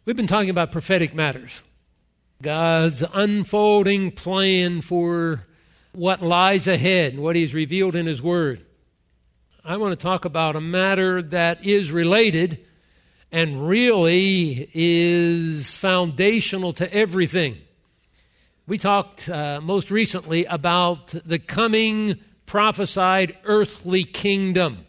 We've been talking about prophetic matters, God's unfolding plan for what lies ahead, what He's revealed in His Word. I want to talk about a matter that is related and really is foundational to everything. We talked most recently about the coming prophesied earthly kingdom.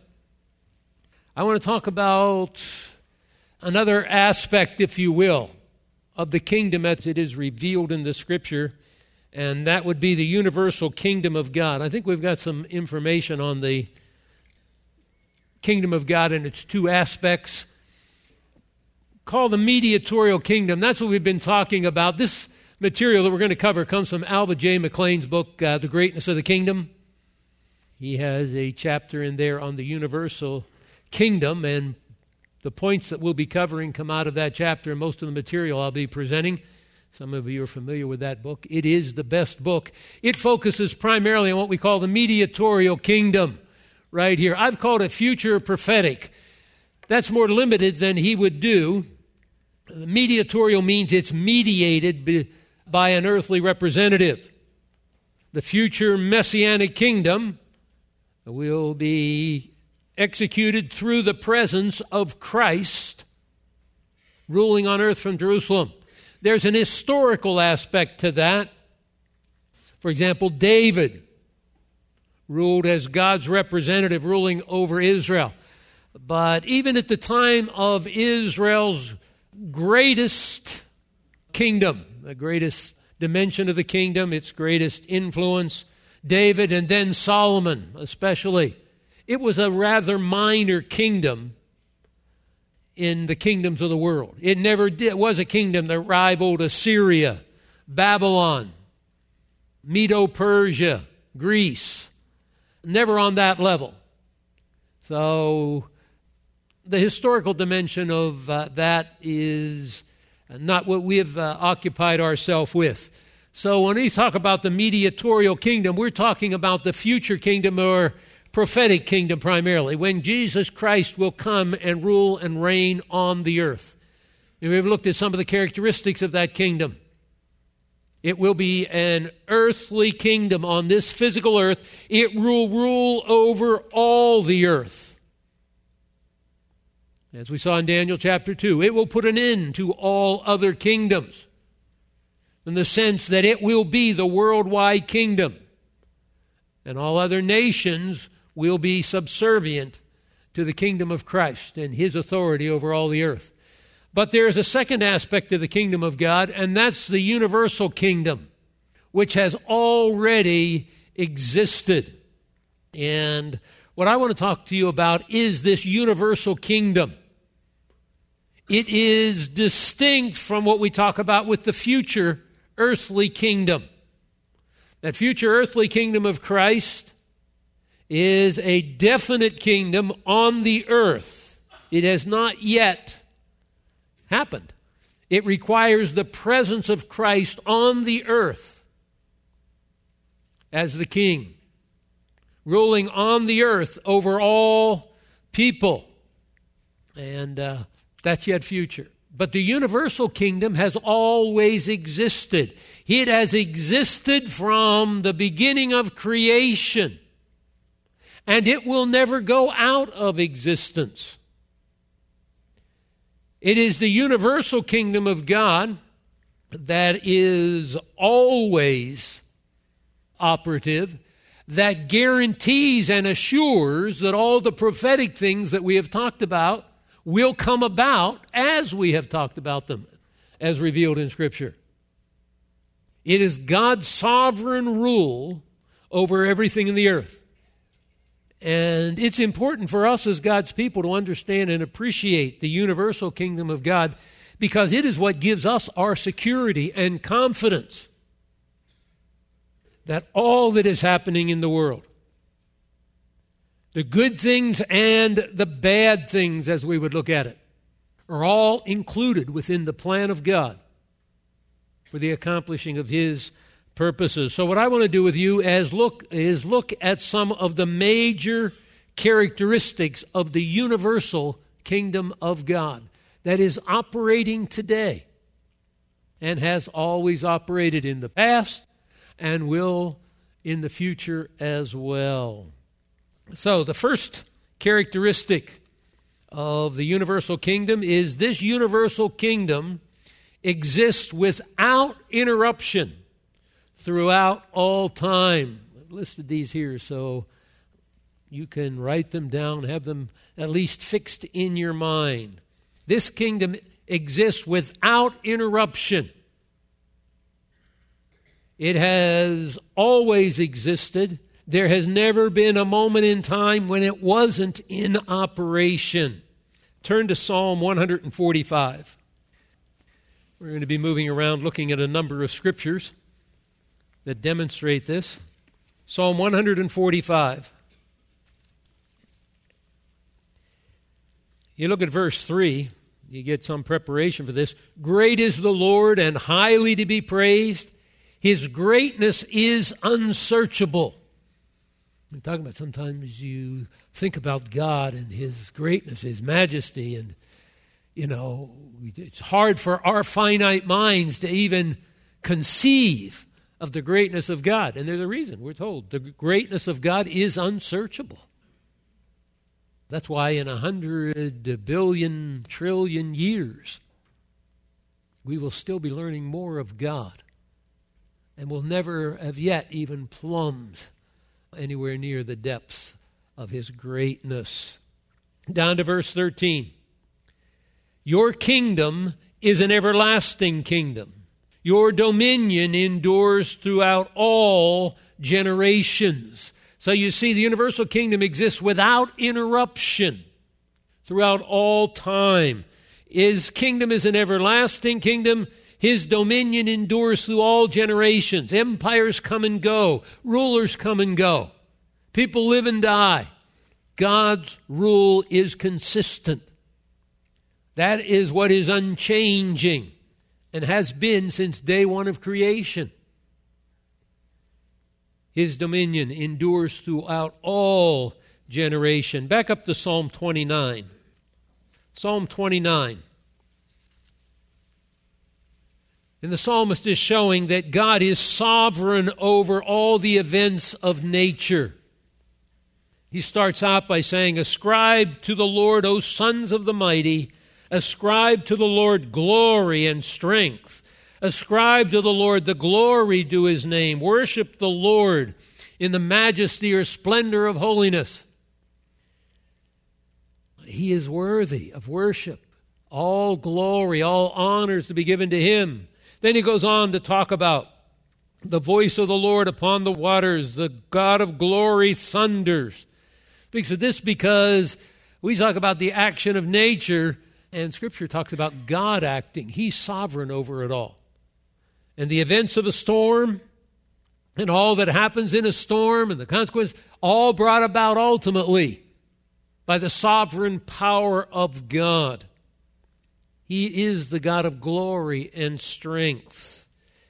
I want to talk about another aspect, if you will, of the kingdom as it is revealed in the Scripture, and that would be the universal kingdom of God. I think we've got some information on the kingdom of God and its two aspects, called the mediatorial kingdom. That's what we've been talking about. This material that we're going to cover comes from Alva J. McLean's book, The Greatness of the Kingdom. He has a chapter in there on the universal kingdom, and the points that we'll be covering come out of that chapter, and most of the material I'll be presenting. Some of you are familiar with that book. It is the best book. It focuses primarily on what we call the mediatorial kingdom right here. I've called it future prophetic. That's more limited than he would do. The mediatorial means it's mediated by an earthly representative. The future messianic kingdom will be executed through the presence of Christ ruling on earth from Jerusalem. There's an historical aspect to that. For example, David ruled as God's representative, ruling over Israel. But even at the time of Israel's greatest kingdom, the greatest dimension of the kingdom, its greatest influence, David and then Solomon especially, it was a rather minor kingdom in the kingdoms of the world. It was a kingdom that rivaled Assyria, Babylon, Medo-Persia, Greece. Never on that level. So the historical dimension of that is not what we've occupied ourselves with. So when we talk about the mediatorial kingdom, we're talking about the future kingdom or prophetic kingdom primarily, when Jesus Christ will come and rule and reign on the earth. And we've looked at some of the characteristics of that kingdom. It will be an earthly kingdom on this physical earth. It will rule over all the earth. As we saw in Daniel chapter 2, it will put an end to all other kingdoms in the sense that it will be the worldwide kingdom. And all other nations will be subservient to the kingdom of Christ and His authority over all the earth. But there is a second aspect of the kingdom of God, and that's the universal kingdom, which has already existed. And what I want to talk to you about is this universal kingdom. It is distinct from what we talk about with the future earthly kingdom. That future earthly kingdom of Christ is a definite kingdom on the earth. It has not yet happened. It requires the presence of Christ on the earth as the king, ruling on the earth over all people. And that's yet future. But the universal kingdom has always existed. It has existed from the beginning of creation. And it will never go out of existence. It is the universal kingdom of God that is always operative, that guarantees and assures that all the prophetic things that we have talked about will come about as we have talked about them, as revealed in Scripture. It is God's sovereign rule over everything in the earth. And it's important for us as God's people to understand and appreciate the universal kingdom of God, because it is what gives us our security and confidence that all that is happening in the world, the good things and the bad things as we would look at it, are all included within the plan of God for the accomplishing of His purposes. So what I want to do with you is look at some of the major characteristics of the universal kingdom of God. that is operating today and has always operated in the past and will in the future as well. So the first characteristic of the universal kingdom is this universal kingdom exists without interruption throughout all time. I've listed these here so you can write them down, have them at least fixed in your mind. This kingdom exists without interruption. It has always existed. There has never been a moment in time when it wasn't in operation. Turn to Psalm 145. We're going to be moving around looking at a number of scriptures that demonstrate this. Psalm 145. You look at verse 3, you get some preparation for this. Great is the Lord and highly to be praised. His greatness is unsearchable. I'm talking about sometimes you think about God and His greatness, His majesty, and, it's hard for our finite minds to even conceive of the greatness of God. And there's a reason. We're told the greatness of God is unsearchable. That's why in 100 billion, trillion years, we will still be learning more of God. And will never have yet even plumbed anywhere near the depths of His greatness. Down to verse 13. Your kingdom is an everlasting kingdom. Your dominion endures throughout all generations. So you see, the universal kingdom exists without interruption throughout all time. His kingdom is an everlasting kingdom. His dominion endures through all generations. Empires come and go. Rulers come and go. People live and die. God's rule is consistent. That is what is unchanging and has been since day one of creation. His dominion endures throughout all generation. Back up to Psalm 29. Psalm 29. And the psalmist is showing that God is sovereign over all the events of nature. He starts out by saying, ascribe to the Lord, O sons of the mighty, ascribe to the Lord glory and strength. Ascribe to the Lord the glory due His name. Worship the Lord in the majesty or splendor of holiness. He is worthy of worship. All glory, all honors to be given to Him. Then he goes on to talk about the voice of the Lord upon the waters, the God of glory thunders. Speaks of this because we talk about the action of nature, and Scripture talks about God acting. He's sovereign over it all. And the events of a storm and all that happens in a storm and the consequences, all brought about ultimately by the sovereign power of God. He is the God of glory and strength.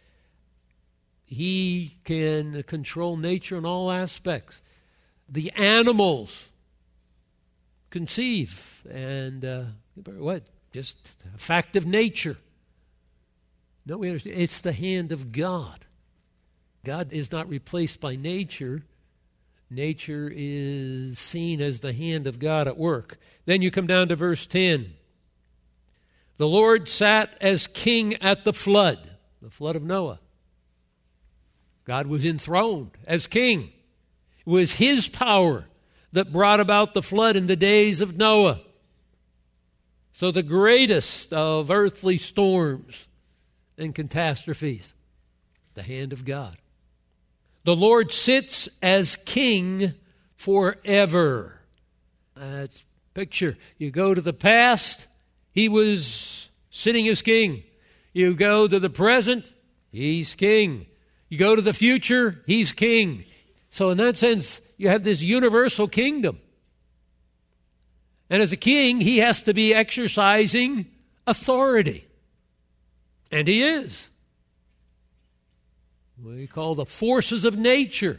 He can control nature in all aspects. The animals conceive and just a fact of nature. No, we understand. It's the hand of God. God is not replaced by nature. Nature is seen as the hand of God at work. Then you come down to verse 10. The Lord sat as king at the flood of Noah. God was enthroned as king. It was His power that brought about the flood in the days of Noah. So the greatest of earthly storms and catastrophes, the hand of God. The Lord sits as king forever. That's picture. You go to the past, He was sitting as king. You go to the present, He's king. You go to the future, He's king. So in that sense, you have this universal kingdom. And as a king, He has to be exercising authority. And He is. What we call the forces of nature.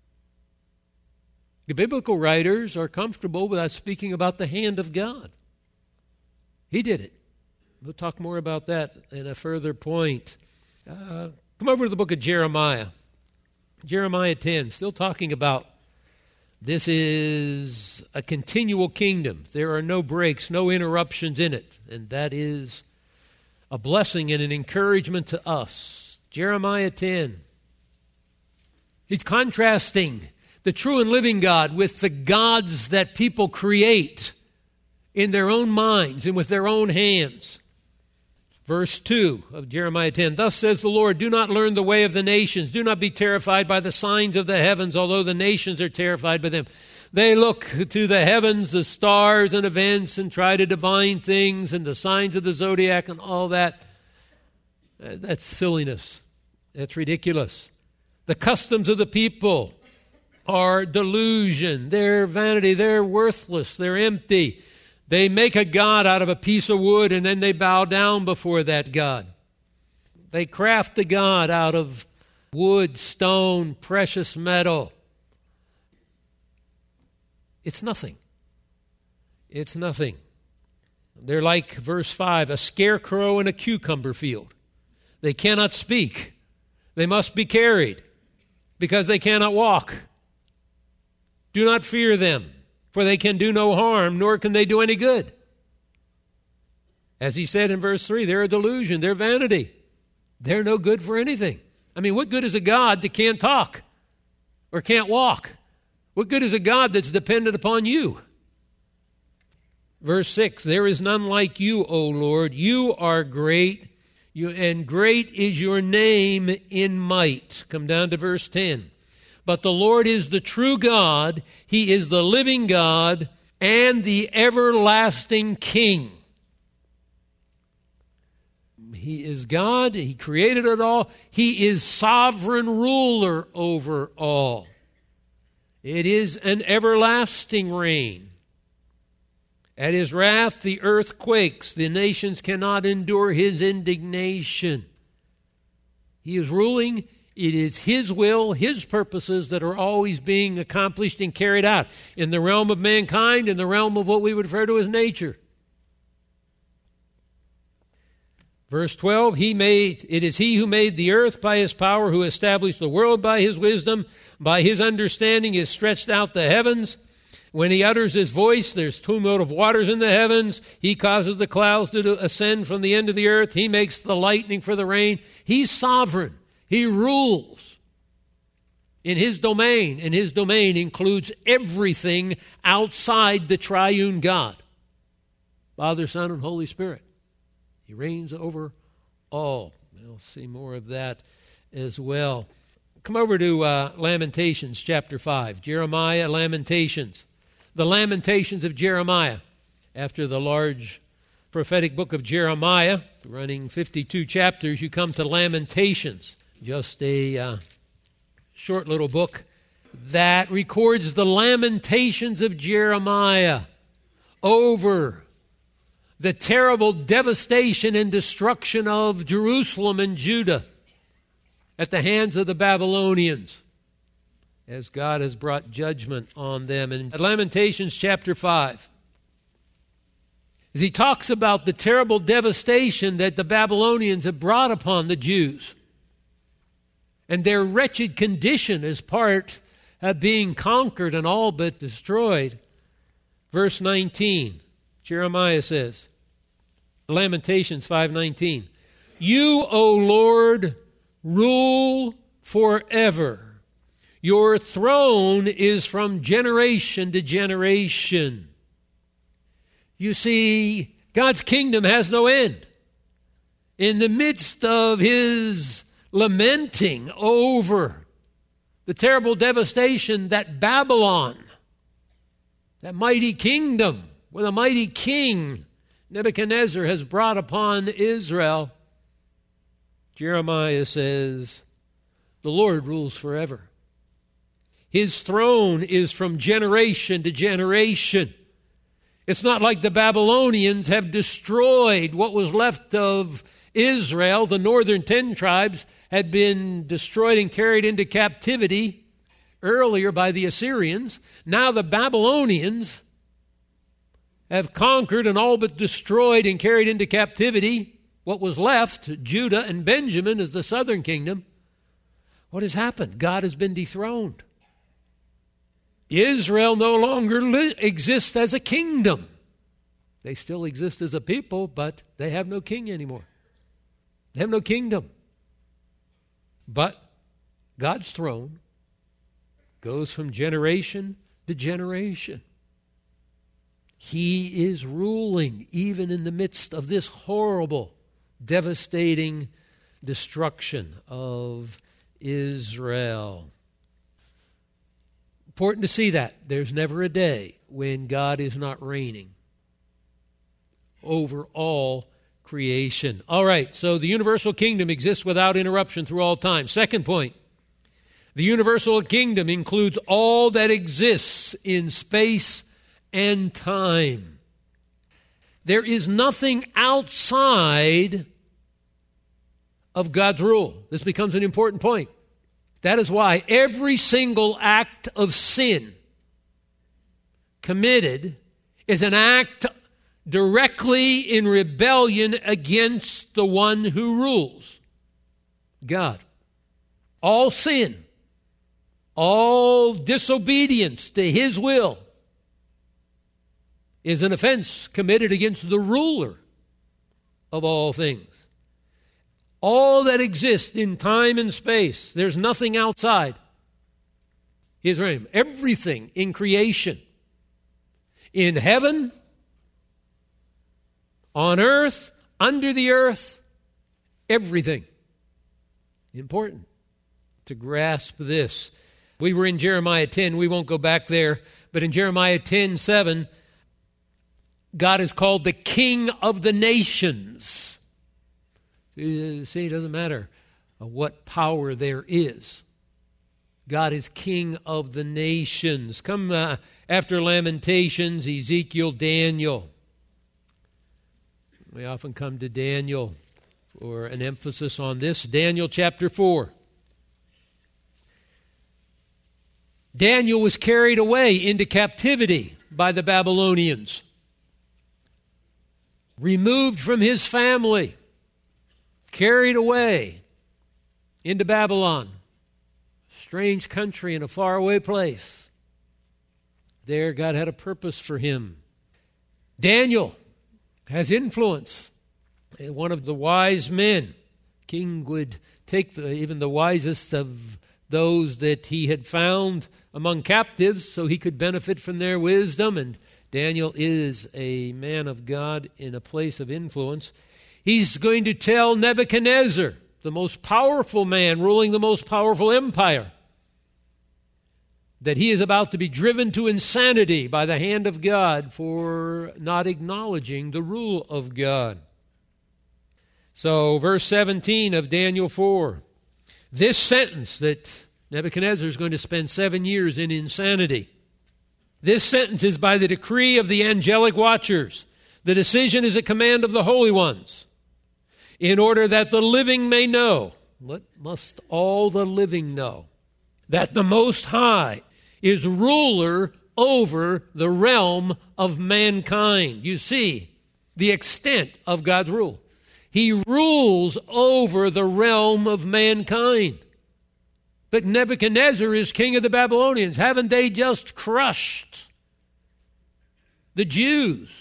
The biblical writers are comfortable with us speaking about the hand of God. He did it. We'll talk more about that in a further point. Come over to the book of Jeremiah. Jeremiah 10, still talking about this is a continual kingdom. There are no breaks, no interruptions in it. And that is a blessing and an encouragement to us. Jeremiah 10. He's contrasting the true and living God with the gods that people create in their own minds and with their own hands. Verse 2 of Jeremiah 10, thus says the Lord, do not learn the way of the nations. Do not be terrified by the signs of the heavens, although the nations are terrified by them. They look to the heavens, the stars and events, and try to divine things and the signs of the zodiac and all that. That's silliness. That's ridiculous. The customs of the people are delusion. They're vanity. They're worthless. They're empty. They make a god out of a piece of wood, and then they bow down before that god. They craft a god out of wood, stone, precious metal. It's nothing. It's nothing. They're like, verse 5, a scarecrow in a cucumber field. They cannot speak. They must be carried because they cannot walk. Do not fear them, for they can do no harm, nor can they do any good. As he said in verse 3, they're a delusion, they're vanity. They're no good for anything. I mean, what good is a God that can't talk or can't walk? What good is a God that's dependent upon you? Verse 6, there is none like you, O Lord. You are great, and great is your name in might. Come down to verse 10. But the Lord is the true God. He is the living God and the everlasting King. He is God. He created it all. He is sovereign ruler over all. It is an everlasting reign. At his wrath, the earth quakes. The nations cannot endure his indignation. He is ruling. It is his will, his purposes that are always being accomplished and carried out in the realm of mankind, in the realm of what we would refer to as nature. Verse 12, it is he who made the earth by his power, who established the world by his wisdom. By his understanding is stretched out the heavens. When he utters his voice, there's tumult of waters in the heavens. He causes the clouds to ascend from the end of the earth. He makes the lightning for the rain. He's sovereign. He rules in his domain, and his domain includes everything outside the triune God, Father, Son, and Holy Spirit. He reigns over all. We'll see more of that as well. Come over to Lamentations chapter 5. Jeremiah, Lamentations. The Lamentations of Jeremiah. After the large prophetic book of Jeremiah, running 52 chapters, you come to Lamentations. Just a short little book that records the lamentations of Jeremiah over the terrible devastation and destruction of Jerusalem and Judah at the hands of the Babylonians, as God has brought judgment on them. In Lamentations chapter 5, as he talks about the terrible devastation that the Babylonians have brought upon the Jews and their wretched condition as part of being conquered and all but destroyed. Verse 19, Jeremiah says, Lamentations 5:19, you, O Lord, rule forever. Your throne is from generation to generation. You see, God's kingdom has no end. In the midst of his lamenting over the terrible devastation that Babylon, that mighty kingdom with a mighty king, Nebuchadnezzar, has brought upon Israel, Jeremiah says, the Lord rules forever. His throne is from generation to generation. It's not like the Babylonians have destroyed what was left of Israel. The northern 10 tribes had been destroyed and carried into captivity earlier by the Assyrians. Now the Babylonians have conquered and all but destroyed and carried into captivity what was left, Judah and Benjamin as the southern kingdom, what has happened? God has been dethroned. Israel no longer exists as a kingdom. They still exist as a people, but they have no king anymore. They have no kingdom. But God's throne goes from generation to generation. He is ruling even in the midst of this horrible, devastating destruction of Israel. Important to see that. There's never a day when God is not reigning over all creation. All right, so the universal kingdom exists without interruption through all time. Second point, the universal kingdom includes all that exists in space and time. There is nothing outside of God's rule. This becomes an important point. That is why every single act of sin committed is an act directly in rebellion against the one who rules, God. All sin, all disobedience to His will is an offense committed against the ruler of all things. All that exists in time and space, there's nothing outside His reign. Everything in creation, in heaven, on earth, under the earth, everything. Important to grasp this. We were in Jeremiah 10. We won't go back there. But in Jeremiah 10:7, God is called the King of the nations. See, it doesn't matter what power there is. God is King of the nations. Come after Lamentations, Ezekiel, Daniel. We often come to Daniel for an emphasis on this. Daniel chapter 4. Daniel was carried away into captivity by the Babylonians, removed from his family, carried away into Babylon, strange country in a faraway place. There, God had a purpose for him. Daniel has influence. One of the wise men. King would take even the wisest of those that he had found among captives so he could benefit from their wisdom. And Daniel is a man of God in a place of influence. He's going to tell Nebuchadnezzar, the most powerful man ruling the most powerful empire, that he is about to be driven to insanity by the hand of God for not acknowledging the rule of God. So, verse 17 of Daniel 4, this sentence that Nebuchadnezzar is going to spend 7 years in insanity, this sentence is by the decree of the angelic watchers. The decision is a command of the holy ones, in order that the living may know. What must all the living know? That the Most High is ruler over the realm of mankind. You see the extent of God's rule. He rules over the realm of mankind. But Nebuchadnezzar is king of the Babylonians. Haven't they just crushed the Jews?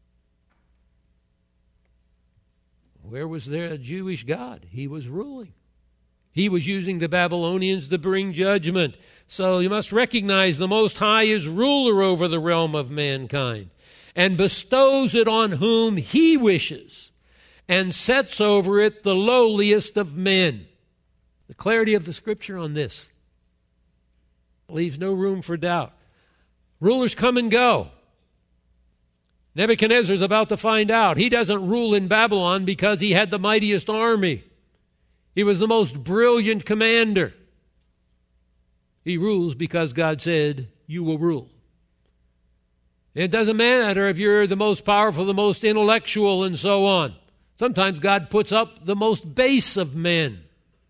Where was there a Jewish God? He was ruling. He was using the Babylonians to bring judgment. So you must recognize the Most High is ruler over the realm of mankind and bestows it on whom He wishes and sets over it the lowliest of men. The clarity of the Scripture on this leaves no room for doubt. Rulers come and go. Nebuchadnezzar is about to find out. He doesn't rule in Babylon because he had the mightiest army. He was the most brilliant commander. He rules because God said, you will rule. It doesn't matter if you're the most powerful, the most intellectual, and so on. Sometimes God puts up the most base of men.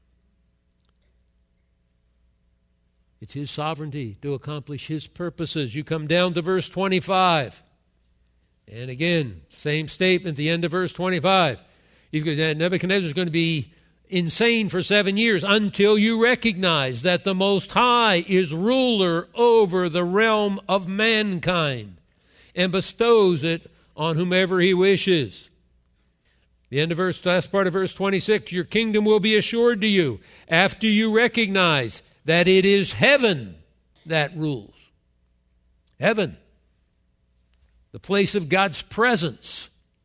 It's His sovereignty to accomplish His purposes. You come down to verse 25. And again, same statement at the end of verse 25. Nebuchadnezzar is going to be insane for 7 years until you recognize that the Most High is ruler over the realm of mankind and bestows it on whomever he wishes. The end of last part of verse 26, your kingdom will be assured to you after you recognize that it is heaven that rules. Heaven, the place of God's presence.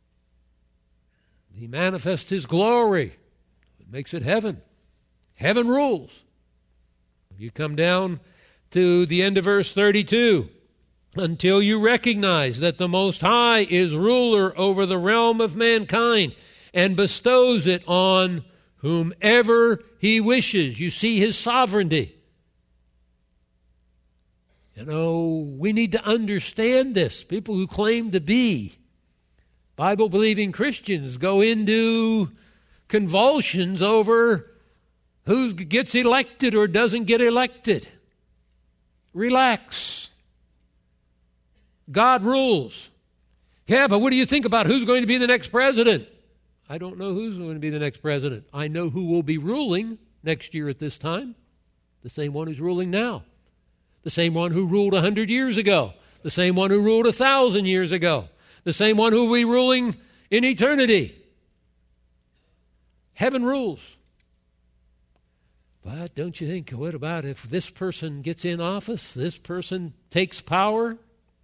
He manifests his glory. It makes it heaven. Heaven rules. You come down to the end of verse 32. Until you recognize that the Most High is ruler over the realm of mankind and bestows it on whomever he wishes. You see his sovereignty. We need to understand this. People who claim to be Bible-believing Christians go into convulsions over who gets elected or doesn't get elected. Relax. God rules. Yeah, but what do you think about who's going to be the next president? I don't know who's going to be the next president. I know who will be ruling next year at this time. The same one who's ruling now. The same one who ruled 100 years ago. The same one who ruled 1,000 years ago. The same one who will be ruling in eternity. Heaven rules. But don't you think, what about if this person gets in office, this person takes power?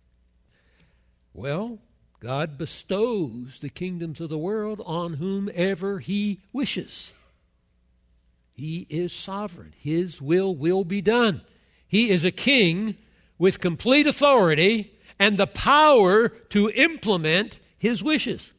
Well, God bestows the kingdoms of the world on whomever he wishes. He is sovereign. His will be done. He is a king with complete authority and the power to implement his wishes.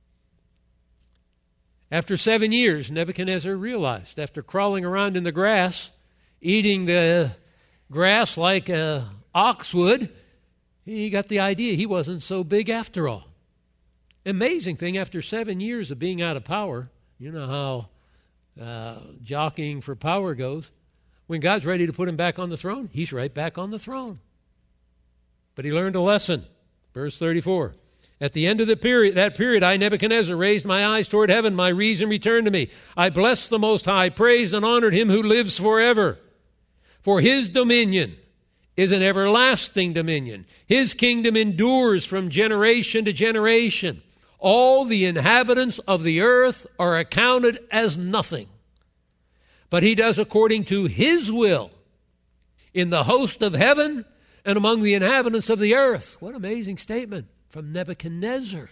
After 7 years, Nebuchadnezzar realized, after crawling around in the grass, eating the grass like an ox would, he got the idea he wasn't so big after all. Amazing thing, after 7 years of being out of power, you know how jockeying for power goes. When God's ready to put him back on the throne, he's right back on the throne. But he learned a lesson. Verse 34. At the end of that period, I, Nebuchadnezzar, raised my eyes toward heaven. My reason returned to me. I blessed the Most High, praised and honored him who lives forever. For his dominion is an everlasting dominion. His kingdom endures from generation to generation. All the inhabitants of the earth are accounted as nothing. But he does according to his will in the host of heaven and among the inhabitants of the earth. What an amazing statement from Nebuchadnezzar.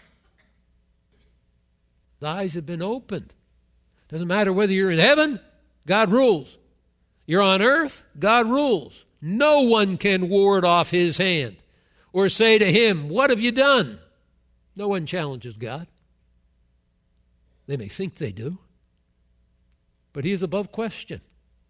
His eyes have been opened. Doesn't matter whether you're in heaven, God rules. You're on earth, God rules. No one can ward off his hand or say to him, what have you done? No one challenges God. They may think they do, but he is above question.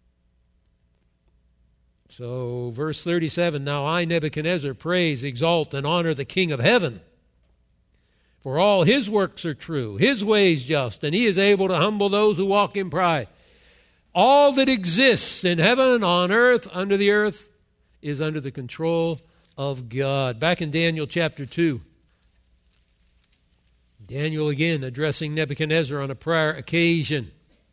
So, verse 37, now I, Nebuchadnezzar, praise, exalt, and honor the King of heaven. For all his works are true, his ways just, and he is able to humble those who walk in pride. All that exists in heaven, on earth, under the earth, is under the control of God. Back in Daniel chapter 2. Daniel again addressing Nebuchadnezzar on a prior occasion.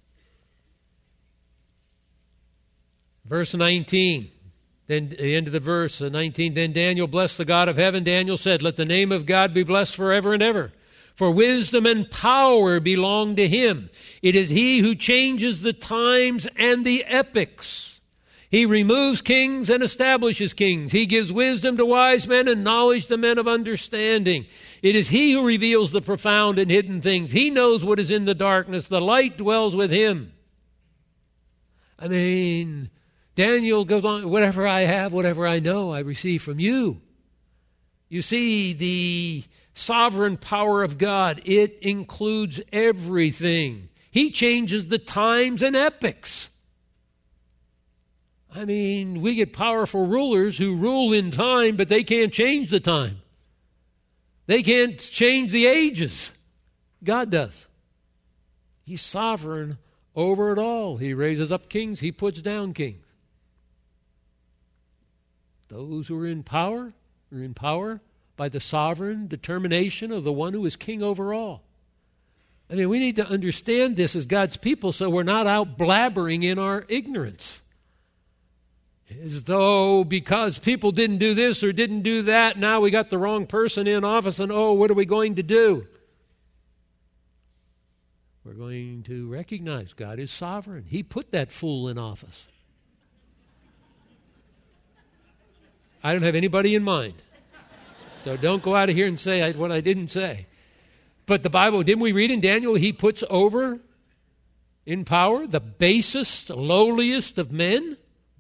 Verse 19, then the end of the verse, 19, then Daniel blessed the God of heaven. Daniel said, let the name of God be blessed forever and ever. For wisdom and power belong to him. It is he who changes the times and the epochs. He removes kings and establishes kings. He gives wisdom to wise men and knowledge to men of understanding. It is he who reveals the profound and hidden things. He knows what is in the darkness. The light dwells with him. I mean, Daniel goes on, whatever I have, whatever I know, I receive from you. You see, the sovereign power of God, it includes everything. He changes the times and epochs. I mean, we get powerful rulers who rule in time, but they can't change the time. They can't change the ages. God does. He's sovereign over it all. He raises up kings, he puts down kings. Those who are in power by the sovereign determination of the one who is king over all. I mean, we need to understand this as God's people so we're not out blabbering in our ignorance. As though because people didn't do this or didn't do that, now we got the wrong person in office and what are we going to do? We're going to recognize God is sovereign. He put that fool in office. I don't have anybody in mind. So don't go out of here and say what I didn't say. But the Bible, didn't we read in Daniel, he puts over in power the basest, lowliest of men?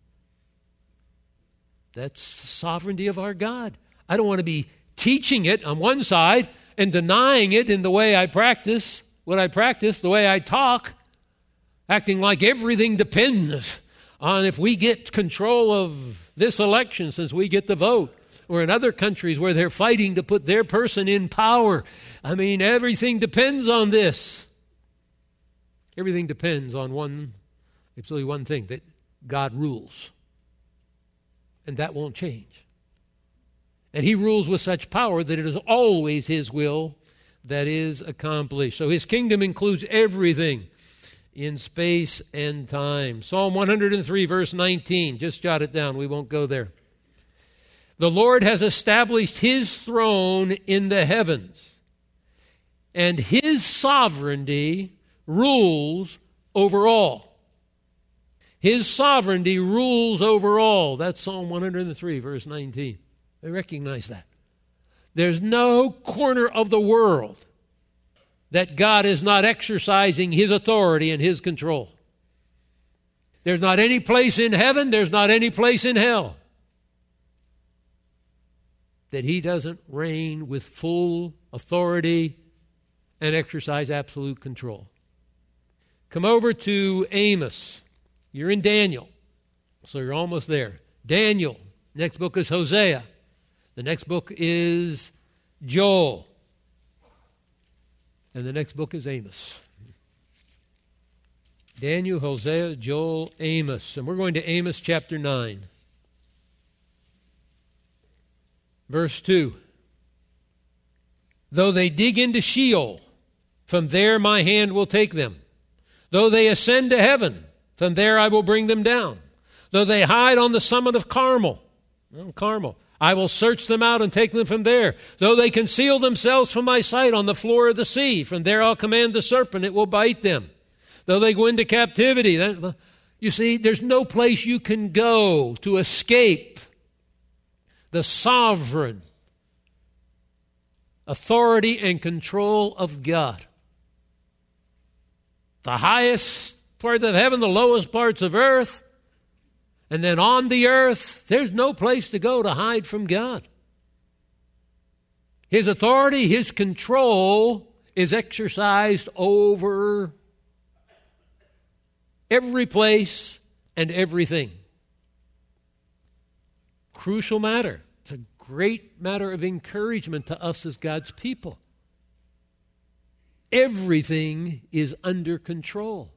That's the sovereignty of our God. I don't want to be teaching it on one side and denying it in the way I practice, what I practice, the way I talk, acting like everything depends on if we get control of this election since we get the vote. Or in other countries where they're fighting to put their person in power. I mean, everything depends on this. Everything depends on it's only one thing, that God rules. And that won't change. And he rules with such power that it is always his will that is accomplished. So his kingdom includes everything in space and time. Psalm 103, verse 19. Just jot it down. We won't go there. The Lord has established his throne in the heavens, and his sovereignty rules over all. His sovereignty rules over all. That's Psalm 103, verse 19. I recognize that. There's no corner of the world that God is not exercising his authority and his control. There's not any place in heaven, there's not any place in hell that he doesn't reign with full authority and exercise absolute control. Come over to Amos. You're in Daniel, so you're almost there. Daniel. Next book is Hosea. The next book is Joel. And the next book is Amos. Daniel, Hosea, Joel, Amos. And we're going to Amos chapter 9. Verse 2. Though they dig into Sheol, from there my hand will take them. Though they ascend to heaven, from there I will bring them down. Though they hide on the summit of Carmel, I will search them out and take them from there. Though they conceal themselves from my sight on the floor of the sea, from there I'll command the serpent, it will bite them. Though they go into captivity, you see, there's no place you can go to escape the sovereign authority and control of God. The highest parts of heaven, the lowest parts of earth, and then on the earth, there's no place to go to hide from God. His authority, his control is exercised over every place and everything. Crucial matter. It's a great matter of encouragement to us as God's people. Everything is under control.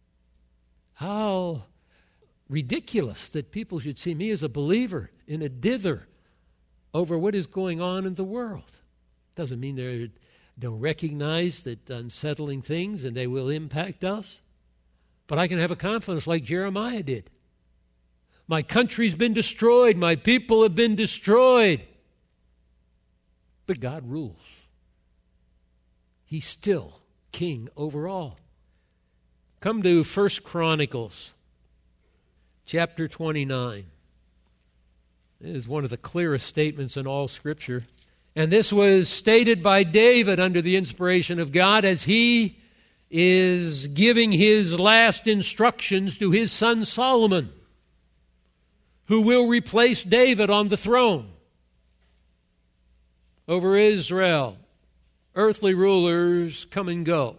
How ridiculous that people should see me as a believer in a dither over what is going on in the world. Doesn't mean they don't recognize that unsettling things and they will impact us. But I can have a confidence like Jeremiah did. My country's been destroyed. My people have been destroyed. But God rules. He's still king over all. Come to 1 Chronicles, chapter 29. This is one of the clearest statements in all Scripture. And this was stated by David under the inspiration of God as he is giving his last instructions to his son Solomon, who will replace David on the throne over Israel. Earthly rulers come and go.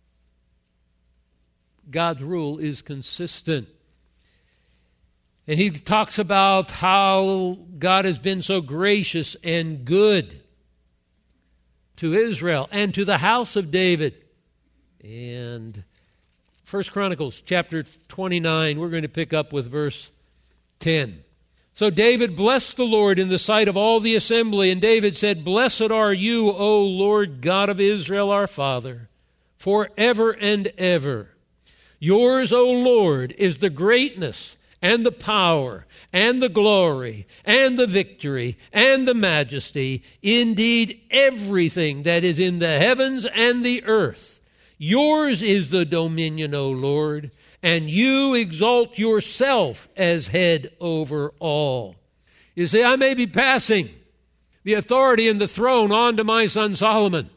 God's rule is consistent. And he talks about how God has been so gracious and good to Israel and to the house of David. And 1 Chronicles chapter 29, we're going to pick up with verse 10. So David blessed the Lord in the sight of all the assembly, and David said, Blessed are you, O Lord God of Israel, our Father, forever and ever. Yours, O Lord, is the greatness and the power and the glory and the victory and the majesty, indeed everything that is in the heavens and the earth. Yours is the dominion, O Lord, and you exalt yourself as head over all. You see, I may be passing the authority and the throne on to my son Solomon,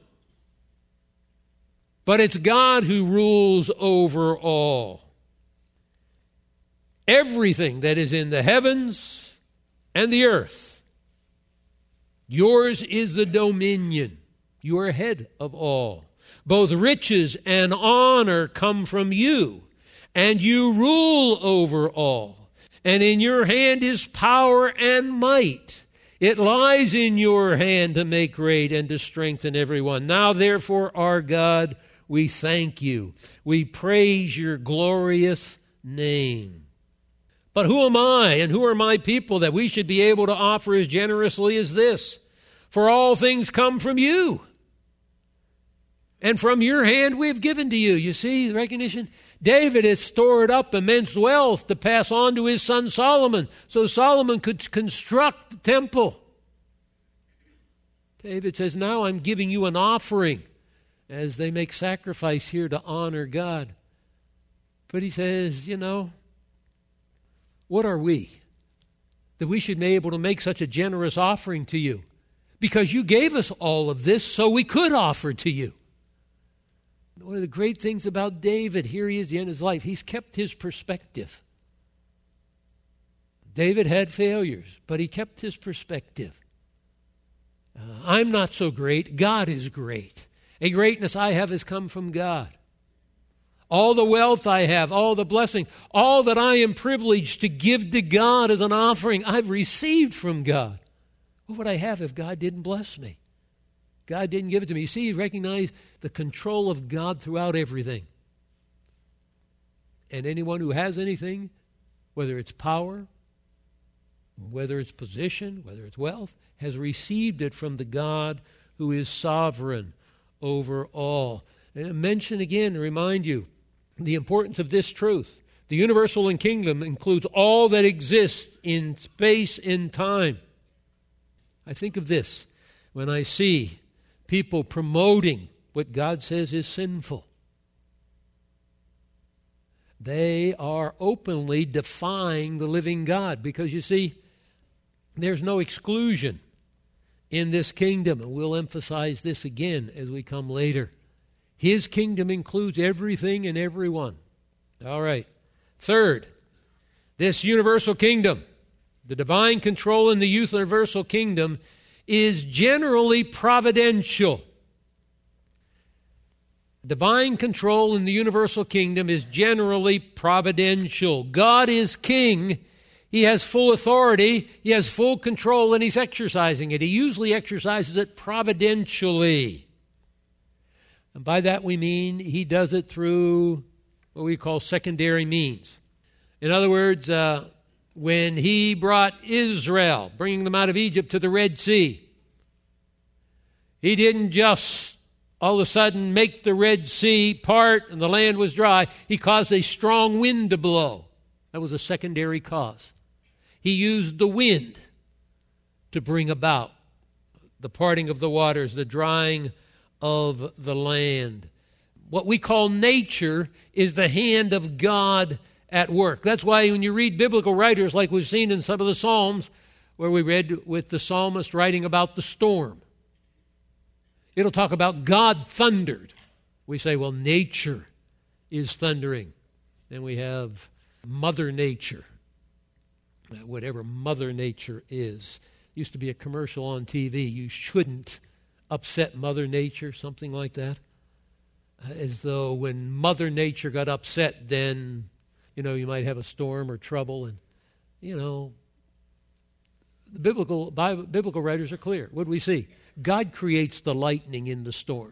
but it's God who rules over all. Everything that is in the heavens and the earth. Yours is the dominion. You are head of all. Both riches and honor come from you, and you rule over all. And in your hand is power and might. It lies in your hand to make great and to strengthen everyone. Now, therefore, our God, we thank you. We praise your glorious name. But who am I and who are my people that we should be able to offer as generously as this? For all things come from you. And from your hand we have given to you. You see the recognition? David has stored up immense wealth to pass on to his son Solomon, so Solomon could construct the temple. David says, now I'm giving you an offering, as they make sacrifice here to honor God. But he says, what are we that we should be able to make such a generous offering to you? Because you gave us all of this so we could offer to you. One of the great things about David, here he is at the end of his life, he's kept his perspective. David had failures, but he kept his perspective. I'm not so great. God is great. A greatness I have has come from God. All the wealth I have, all the blessing, all that I am privileged to give to God as an offering, I've received from God. What would I have if God didn't bless me? God didn't give it to me. You see, you recognize the control of God throughout everything. And anyone who has anything, whether it's power, whether it's position, whether it's wealth, has received it from the God who is sovereign over all. And I mention again to remind you the importance of this truth. The universal kingdom includes all that exists in space and time. I think of this when I see people promoting what God says is sinful. They are openly defying the living God, because you see, there's no exclusion in this kingdom, and we'll emphasize this again as we come later. His kingdom includes everything and everyone. All right. Third, this universal kingdom, the divine control in the universal kingdom, is generally providential. Divine control in the universal kingdom is generally providential. God is king. He has full authority. He has full control, and he's exercising it. He usually exercises it providentially. And by that we mean he does it through what we call secondary means. In other words, when he brought Israel, bringing them out of Egypt to the Red Sea, he didn't just all of a sudden make the Red Sea part and the land was dry. He caused a strong wind to blow. That was a secondary cause. He used the wind to bring about the parting of the waters, the drying of the land. What we call nature is the hand of God at work. That's why when you read biblical writers, like we've seen in some of the Psalms, where we read with the psalmist writing about the storm, it'll talk about God thundered. We say, well, nature is thundering. Then we have Mother Nature, whatever Mother Nature is. Used to be a commercial on TV. You shouldn't upset Mother Nature, something like that. As though when Mother Nature got upset, then, you might have a storm or trouble. And, the biblical writers are clear. What do we see? God creates the lightning in the storm.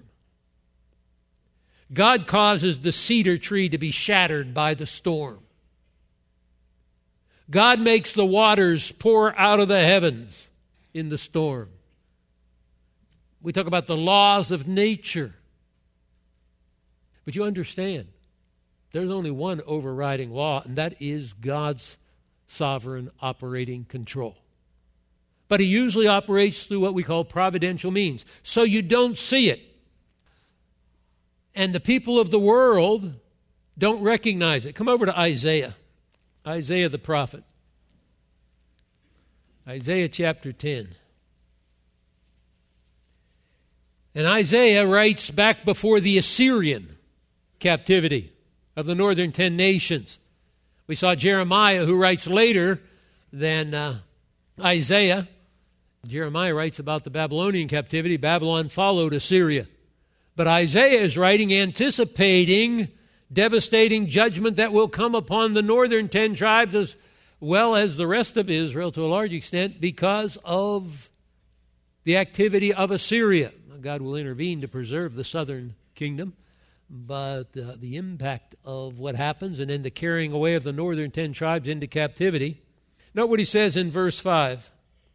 God causes the cedar tree to be shattered by the storm. God makes the waters pour out of the heavens in the storm. We talk about the laws of nature. But you understand, there's only one overriding law, and that is God's sovereign operating control. But he usually operates through what we call providential means. So you don't see it. And the people of the world don't recognize it. Come over to Isaiah. Isaiah the prophet. Isaiah chapter 10. And Isaiah writes back before the Assyrian captivity of the northern 10 nations. We saw Jeremiah, who writes later than Isaiah. Jeremiah writes about the Babylonian captivity. Babylon followed Assyria. But Isaiah is writing anticipating devastating judgment that will come upon the northern 10 tribes as well as the rest of Israel to a large extent because of the activity of Assyria. God will intervene to preserve the southern kingdom, but the impact of what happens and then the carrying away of the northern 10 tribes into captivity. Note what he says in verse 5.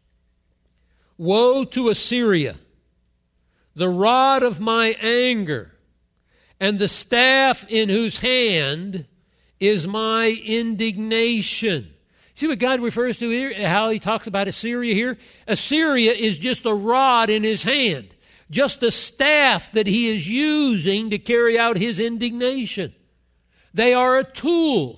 Woe to Assyria, the rod of my anger, and the staff in whose hand is my indignation. See what God refers to here, how he talks about Assyria here? Assyria is just a rod in his hand, just a staff that he is using to carry out his indignation. They are a tool.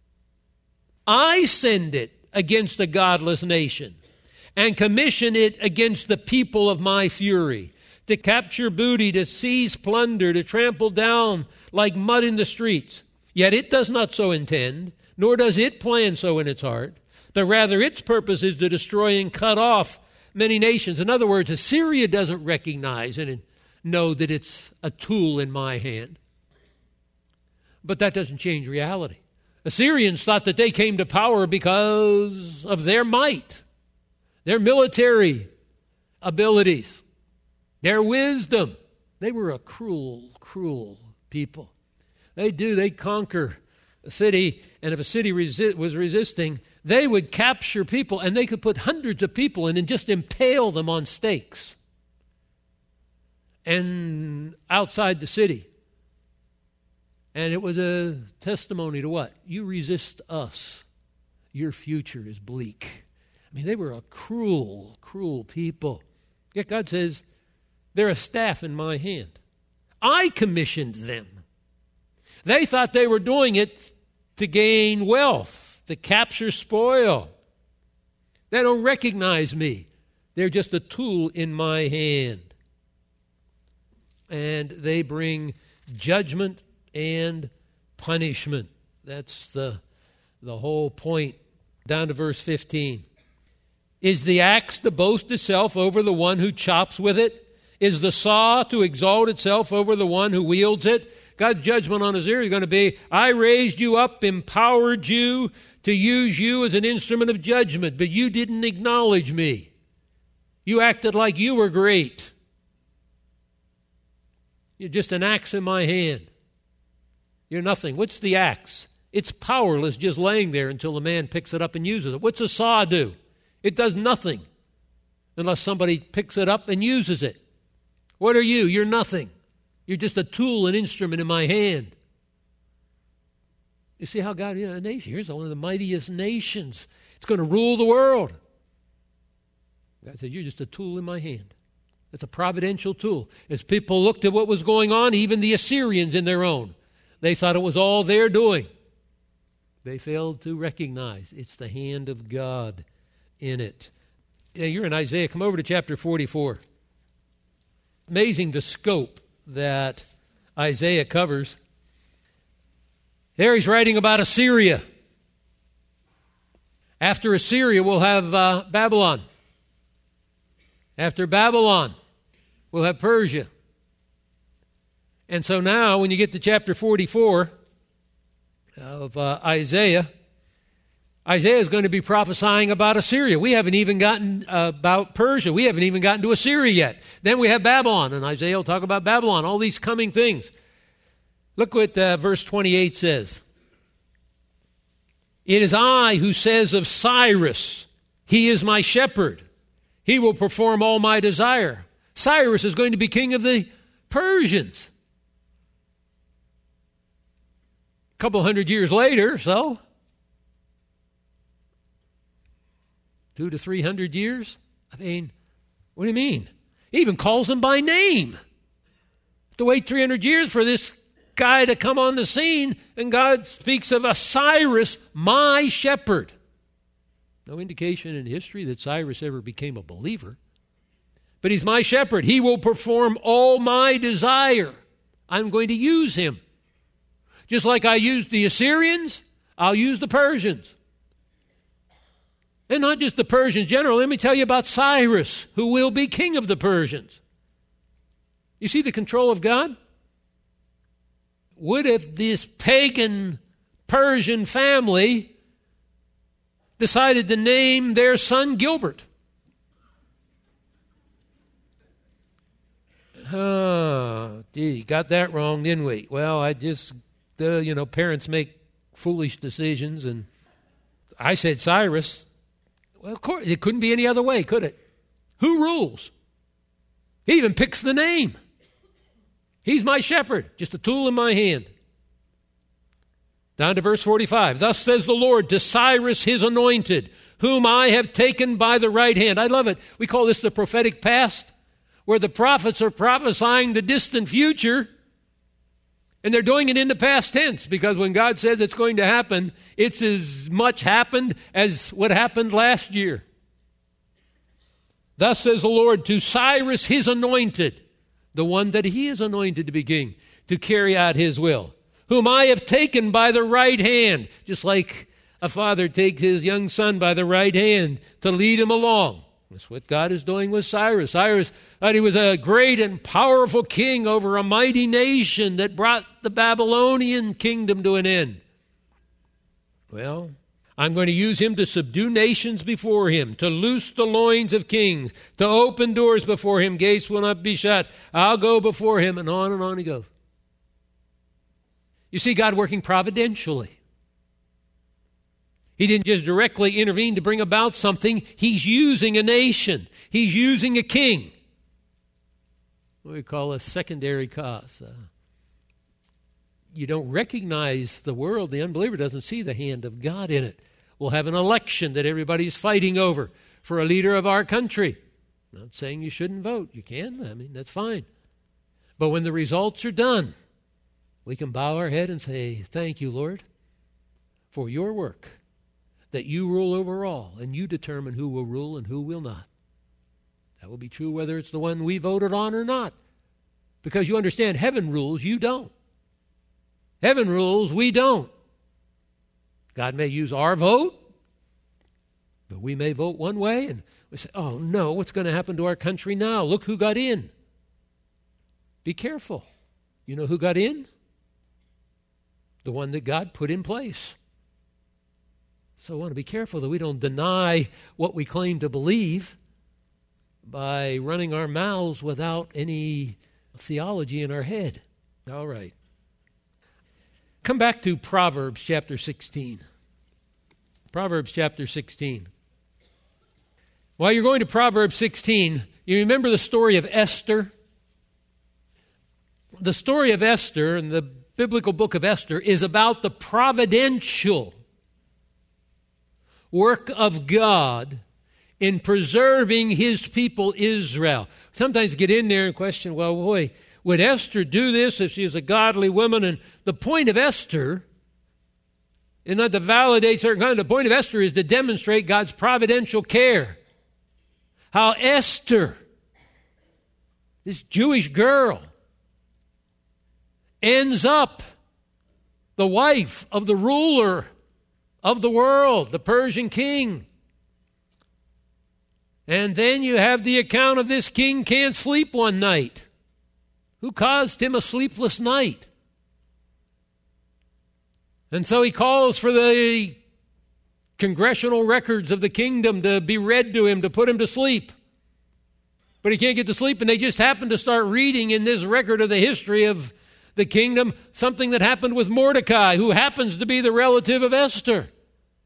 I send it against a godless nation and commission it against the people of my fury, to capture booty, to seize plunder, to trample down like mud in the streets. Yet it does not so intend, nor does it plan so in its heart, but rather its purpose is to destroy and cut off many nations. In other words, Assyria doesn't recognize and know that it's a tool in my hand. But that doesn't change reality. Assyrians thought that they came to power because of their might, their military abilities, their wisdom. They were a cruel, cruel people. They'd conquer a city, and if a city was resisting, they would capture people, and they could put hundreds of people in and just impale them on stakes and outside the city. And it was a testimony to what? You resist us, your future is bleak. I mean, they were a cruel, cruel people. Yet God says, they're a staff in my hand. I commissioned them. They thought they were doing it to gain wealth, to capture spoil. They don't recognize me. They're just a tool in my hand. And they bring judgment and punishment. That's the whole point. Down to verse 15. Is the axe to boast itself over the one who chops with it? Is the saw to exalt itself over the one who wields it? God's judgment on Assyria is going to be, I raised you up, empowered you to use you as an instrument of judgment, but you didn't acknowledge me. You acted like you were great. You're just an axe in my hand. You're nothing. What's the axe? It's powerless, just laying there until the man picks it up and uses it. What's a saw do? It does nothing unless somebody picks it up and uses it. What are you? You're nothing. You're just a tool, an instrument in my hand. You see how God, a nation, here's one of the mightiest nations. It's going to rule the world. God said, you're just a tool in my hand. It's a providential tool. As people looked at what was going on, even the Assyrians in their own, they thought it was all their doing. They failed to recognize it's the hand of God in it. Yeah, you're in Isaiah. Come over to chapter 44. Amazing the scope that Isaiah covers. There he's writing about Assyria. After Assyria, we'll have Babylon. After Babylon, we'll have Persia. And so now, when you get to chapter 44 of Isaiah, Isaiah is going to be prophesying about Assyria. We haven't even gotten about Persia. We haven't even gotten to Assyria yet. Then we have Babylon, and Isaiah will talk about Babylon, all these coming things. Look what verse 28 says. It is I who says of Cyrus, he is my shepherd. He will perform all my desire. Cyrus is going to be king of the Persians. A couple hundred years later, so 200 to 300 years. I mean, what do you mean? He even calls them by name. To wait 300 years for this guy to come on the scene, and God speaks of a Cyrus, my shepherd. No indication in history that Cyrus ever became a believer. But he's my shepherd. He will perform all my desire. I'm going to use him. Just like I used the Assyrians, I'll use the Persians. And not just the Persians generally. Let me tell you about Cyrus, who will be king of the Persians. You see the control of God? What if this pagan Persian family decided to name their son Gilbert? Got that wrong, didn't we? Well, parents make foolish decisions, and I said Cyrus. Well, of course, it couldn't be any other way, could it? Who rules? He even picks the name. He's my shepherd, just a tool in my hand. Down to verse 45. Thus says the Lord to Cyrus his anointed, whom I have taken by the right hand. I love it. We call this the prophetic past, where the prophets are prophesying the distant future, and they're doing it in the past tense, because when God says it's going to happen, it's as much happened as what happened last year. Thus says the Lord to Cyrus his anointed, the one that he is anointed to be king, to carry out his will, whom I have taken by the right hand, just like a father takes his young son by the right hand to lead him along. That's what God is doing with Cyrus. Cyrus thought he was a great and powerful king over a mighty nation that brought the Babylonian kingdom to an end. Well, I'm going to use him to subdue nations before him, to loose the loins of kings, to open doors before him. Gates will not be shut. I'll go before him, and on he goes. You see God working providentially. He didn't just directly intervene to bring about something. He's using a nation. He's using a king. What we call a secondary cause. You don't recognize the world. The unbeliever doesn't see the hand of God in it. We'll have an election that everybody's fighting over for a leader of our country. I'm not saying you shouldn't vote. You can. I mean, that's fine. But when the results are done, we can bow our head and say, thank you, Lord, for your work, that you rule over all, and you determine who will rule and who will not. That will be true whether it's the one we voted on or not. Because you understand, heaven rules, you don't. Heaven rules, we don't. God may use our vote, but we may vote one way, and we say, oh no, what's going to happen to our country now? Look who got in. Be careful. You know who got in? The one that God put in place. So I want to be careful that we don't deny what we claim to believe by running our mouths without any theology in our head. All right. Come back to Proverbs chapter 16. Proverbs chapter 16. While you're going to Proverbs 16, you remember the story of Esther? The story of Esther in the biblical book of Esther is about the providential work of God in preserving his people Israel. Sometimes get in there and question, well, boy, would Esther do this if she is a godly woman? And the point of Esther is not to validate certain kind. The point of Esther is to demonstrate God's providential care. How Esther, this Jewish girl, ends up the wife of the ruler of the world, the Persian king. And then you have the account of this king can't sleep one night. Who caused him a sleepless night? And so he calls for the congressional records of the kingdom to be read to him, to put him to sleep. But he can't get to sleep, and they just happen to start reading in this record of the history of the kingdom something that happened with Mordecai, who happens to be the relative of Esther.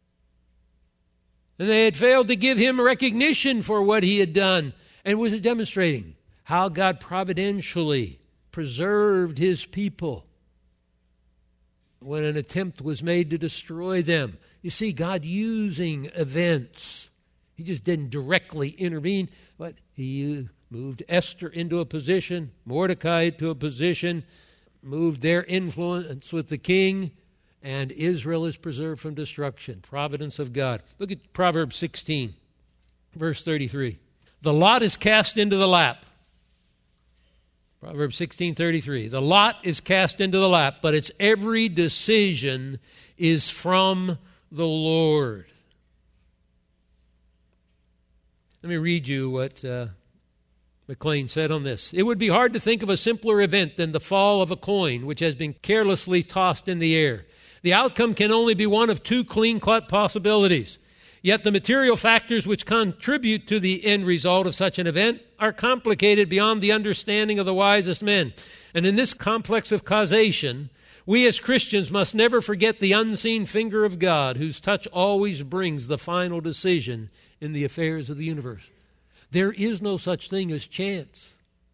And they had failed to give him recognition for what he had done, and was demonstrating how God providentially preserved his people when an attempt was made to destroy them. You see, God using events. He just didn't directly intervene, but he moved Esther into a position, Mordecai to a position, moved their influence with the king, and Israel is preserved from destruction. Providence of God. Look at Proverbs 16, verse 33. The lot is cast into the lap. Proverbs 16:33. The lot is cast into the lap, but its every decision is from the Lord. Let me read you what McLean said on this. It would be hard to think of a simpler event than the fall of a coin which has been carelessly tossed in the air. The outcome can only be one of two clean-cut possibilities. Yet the material factors which contribute to the end result of such an event are complicated beyond the understanding of the wisest men. And in this complex of causation, we as Christians must never forget the unseen finger of God, whose touch always brings the final decision in the affairs of the universe. There is no such thing as chance.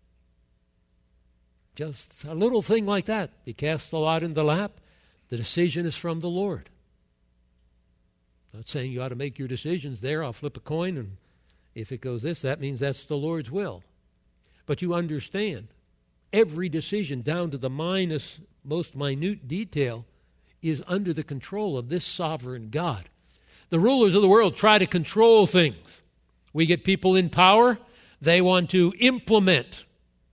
Just a little thing like that. You cast the lot in the lap, the decision is from the Lord. Not saying you ought to make your decisions there. I'll flip a coin, and if it goes this, that means that's the Lord's will. But you understand, every decision down to the most minute detail is under the control of this sovereign God. The rulers of the world try to control things. We get people in power. They want to implement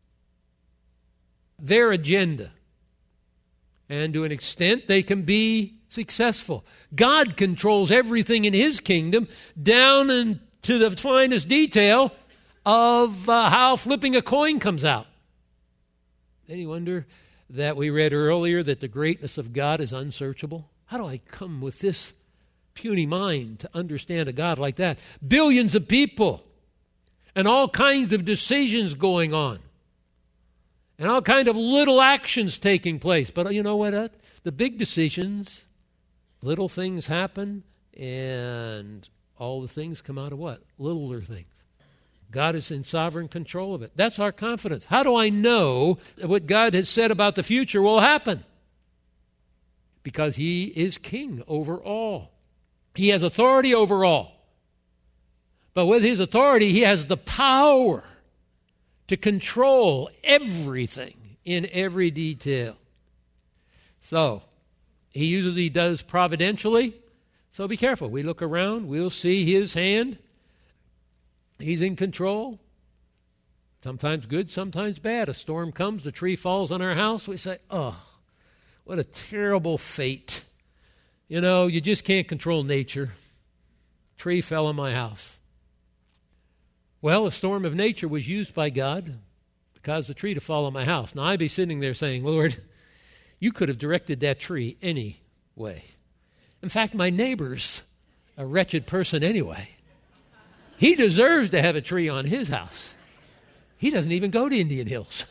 their agenda. And to an extent, they can be successful. God controls everything in his kingdom down into the finest detail of how flipping a coin comes out. Any wonder that we read earlier that the greatness of God is unsearchable? How do I come with this puny mind to understand a God like that? Billions of people and all kinds of decisions going on and all kinds of little actions taking place. But you know what? The big decisions, little things happen, and all the things come out of what? Littler things. God is in sovereign control of it. That's our confidence. How do I know that what God has said about the future will happen? Because he is king over all. He has authority over all. But with his authority, he has the power to control everything in every detail. So, he does providentially. So be careful. We look around, we'll see his hand. He's in control. Sometimes good, sometimes bad. A storm comes, the tree falls on our house. We say, oh, what a terrible fate. You know, you just can't control nature. Tree fell on my house. Well, a storm of nature was used by God to cause the tree to fall on my house. Now, I'd be sitting there saying, Lord, you could have directed that tree any way. In fact, my neighbor's a wretched person anyway. He deserves to have a tree on his house. He doesn't even go to Indian Hills.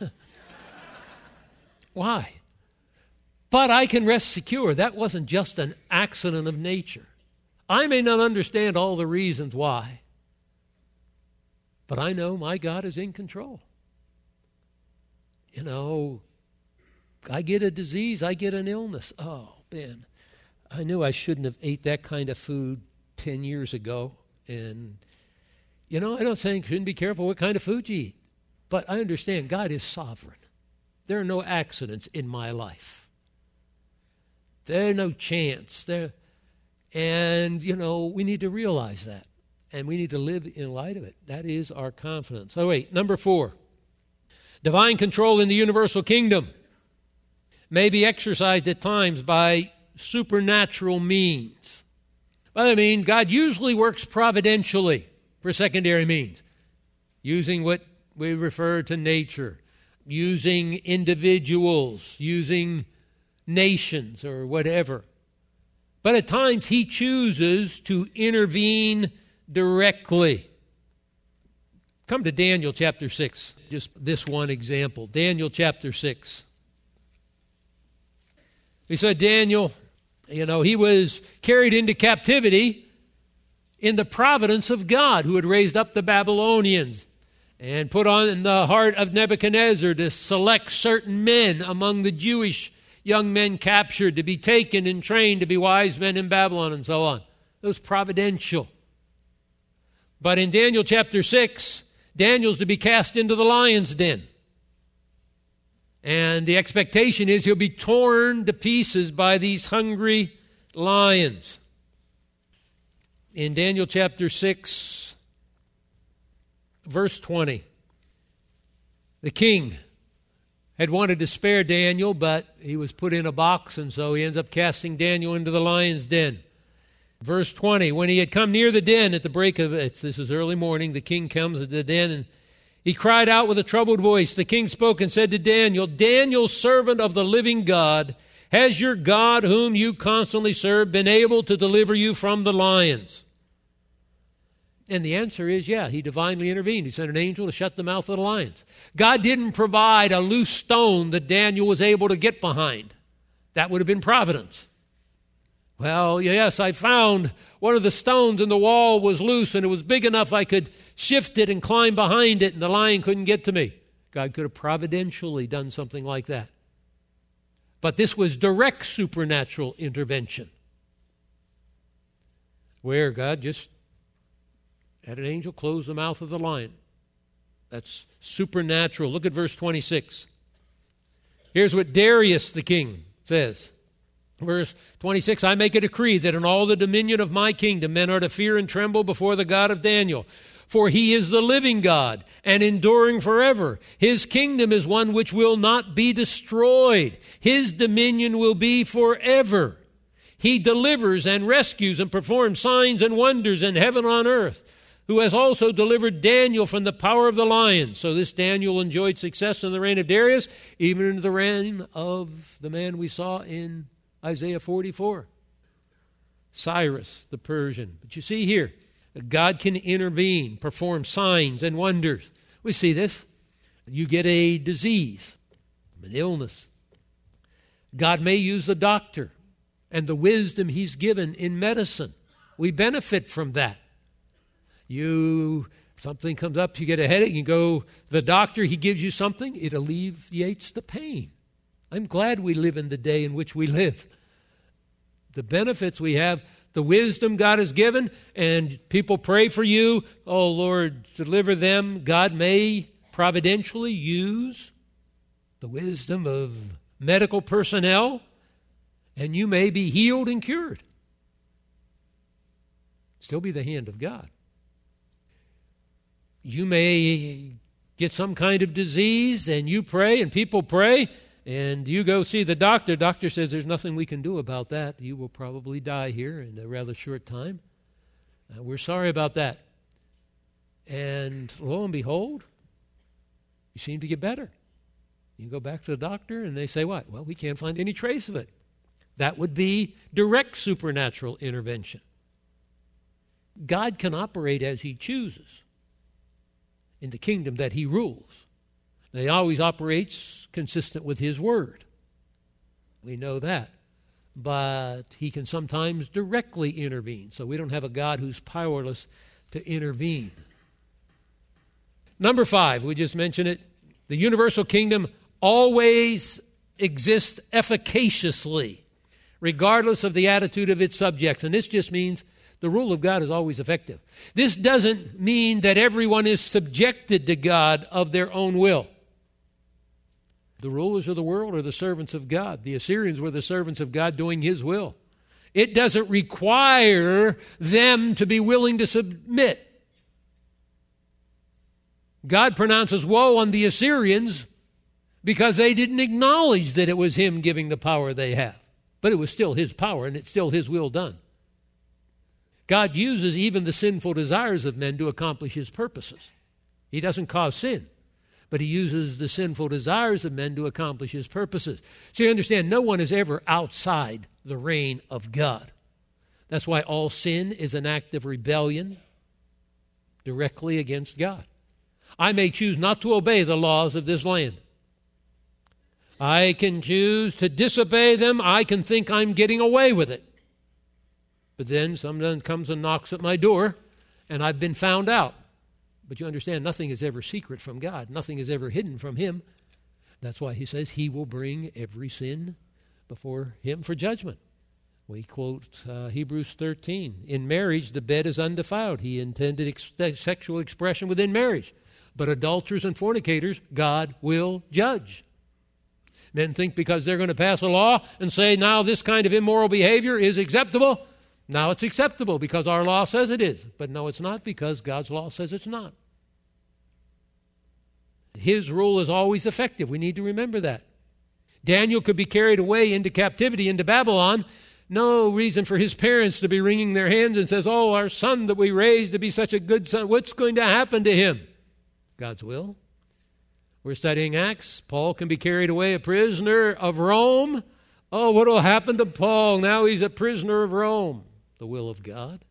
Why? But I can rest secure. That wasn't just an accident of nature. I may not understand all the reasons why, but I know my God is in control. You know, I get a disease, I get an illness. Oh, Ben, I knew I shouldn't have ate that kind of food 10 years ago. And, you know, I'm not saying you shouldn't be careful what kind of food you eat. But I understand God is sovereign. There are no accidents in my life. There's no chance. And, you know, we need to realize that. And we need to live in light of it. That is our confidence. Oh, wait, number 4. Divine control in the universal kingdom may be exercised at times by supernatural means. But I mean, God usually works providentially for secondary means, using what we refer to nature, using individuals, using nations or whatever. But at times he chooses to intervene directly. Come to Daniel chapter 6, just this one example. Daniel chapter 6. We said Daniel, you know, he was carried into captivity in the providence of God, who had raised up the Babylonians and put on the heart of Nebuchadnezzar to select certain men among the Jewish young men captured to be taken and trained to be wise men in Babylon and so on. It was providential. But in Daniel chapter 6, Daniel's to be cast into the lion's den. And the expectation is he'll be torn to pieces by these hungry lions. In Daniel chapter 6, verse 20, the king had wanted to spare Daniel, but he was put in a box, and so he ends up casting Daniel into the lion's den. Verse 20, when he had come near the den at the break of it, this is early morning, the king comes to the den, and he cried out with a troubled voice. The king spoke and said to Daniel, Daniel, servant of the living God, has your God, whom you constantly serve, been able to deliver you from the lions? And the answer is, yeah, he divinely intervened. He sent an angel to shut the mouth of the lions. God didn't provide a loose stone that Daniel was able to get behind. That would have been providence. Well, yes, I found one of the stones in the wall was loose, and it was big enough I could shift it and climb behind it, and the lion couldn't get to me. God could have providentially done something like that. But this was direct supernatural intervention, where God just had an angel close the mouth of the lion. That's supernatural. Look at verse 26. Here's what Darius the king says. Verse 26, I make a decree that in all the dominion of my kingdom men are to fear and tremble before the God of Daniel. For he is the living God and enduring forever. His kingdom is one which will not be destroyed. His dominion will be forever. He delivers and rescues and performs signs and wonders in heaven and on earth, who has also delivered Daniel from the power of the lions. So this Daniel enjoyed success in the reign of Darius, even in the reign of the man we saw in Isaiah 44, Cyrus the Persian. But you see here, God can intervene, perform signs and wonders. We see this. You get a disease, an illness. God may use the doctor and the wisdom he's given in medicine. We benefit from that. Something comes up, you get a headache, you go, the doctor, he gives you something, it alleviates the pain. I'm glad we live in the day in which we live. The benefits we have, the wisdom God has given, and people pray for you. Oh, Lord, deliver them. God may providentially use the wisdom of medical personnel, and you may be healed and cured. Still be the hand of God. You may get some kind of disease, and you pray, and people pray, and you go see the doctor. Doctor says there's nothing we can do about that. You will probably die here in a rather short time. We're sorry about that. And lo and behold, you seem to get better. You go back to the doctor, and they say what? Well, we can't find any trace of it. That would be direct supernatural intervention. God can operate as he chooses in the kingdom that he rules. Now, he always operates consistent with his word. We know that. But he can sometimes directly intervene. So we don't have a God who's powerless to intervene. Number 5, we just mentioned it. The universal kingdom always exists efficaciously, regardless of the attitude of its subjects. And this just means the rule of God is always effective. This doesn't mean that everyone is subjected to God of their own will. The rulers of the world are the servants of God. The Assyrians were the servants of God doing his will. It doesn't require them to be willing to submit. God pronounces woe on the Assyrians because they didn't acknowledge that it was him giving the power they have. But it was still his power, and it's still his will done. God uses even the sinful desires of men to accomplish his purposes. He doesn't cause sin, but he uses the sinful desires of men to accomplish his purposes. So you understand, no one is ever outside the reign of God. That's why all sin is an act of rebellion directly against God. I may choose not to obey the laws of this land. I can choose to disobey them. I can think I'm getting away with it. But then someone comes and knocks at my door, and I've been found out. But you understand, nothing is ever secret from God. Nothing is ever hidden from Him. That's why He says He will bring every sin before Him for judgment. We quote Hebrews 13. In marriage, the bed is undefiled. He intended sexual expression within marriage. But adulterers and fornicators, God will judge. Men think because they're going to pass a law and say, now this kind of immoral behavior is acceptable, now it's acceptable because our law says it is. But no, it's not, because God's law says it's not. His rule is always effective. We need to remember that. Daniel could be carried away into captivity, into Babylon. No reason for his parents to be wringing their hands and says, oh, our son that we raised to be such a good son, what's going to happen to him? God's will. We're studying Acts. Paul can be carried away a prisoner of Rome. Oh, what will happen to Paul? Now he's a prisoner of Rome. The will of God.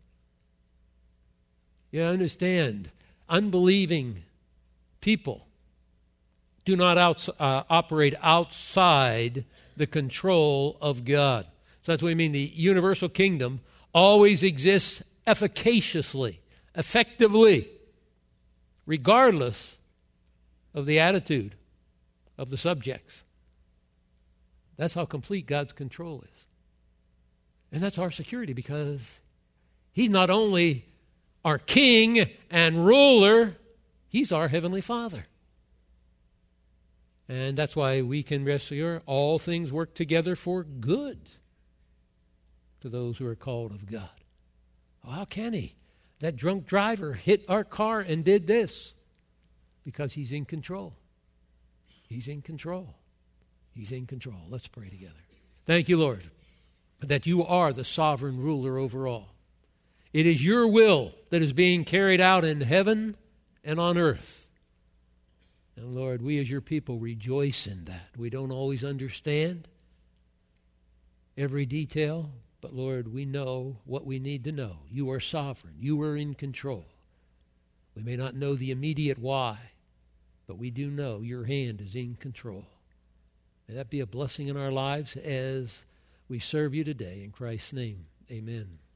You understand, unbelieving people do not operate outside the control of God. So that's what we mean. The universal kingdom always exists efficaciously, effectively, regardless of the attitude of the subjects. That's how complete God's control is. And that's our security, because He's not only our King and ruler, He's our Heavenly Father. And that's why we can rest assured all things work together for good to those who are called of God. Oh, how can He? That drunk driver hit our car and did this. Because He's in control. He's in control. He's in control. Let's pray together. Thank you, Lord, that You are the sovereign ruler over all. It is Your will that is being carried out in heaven and on earth. And Lord, we as Your people rejoice in that. We don't always understand every detail, but Lord, we know what we need to know. You are sovereign. You are in control. We may not know the immediate why, but we do know Your hand is in control. May that be a blessing in our lives as we serve You today. In Christ's name, amen.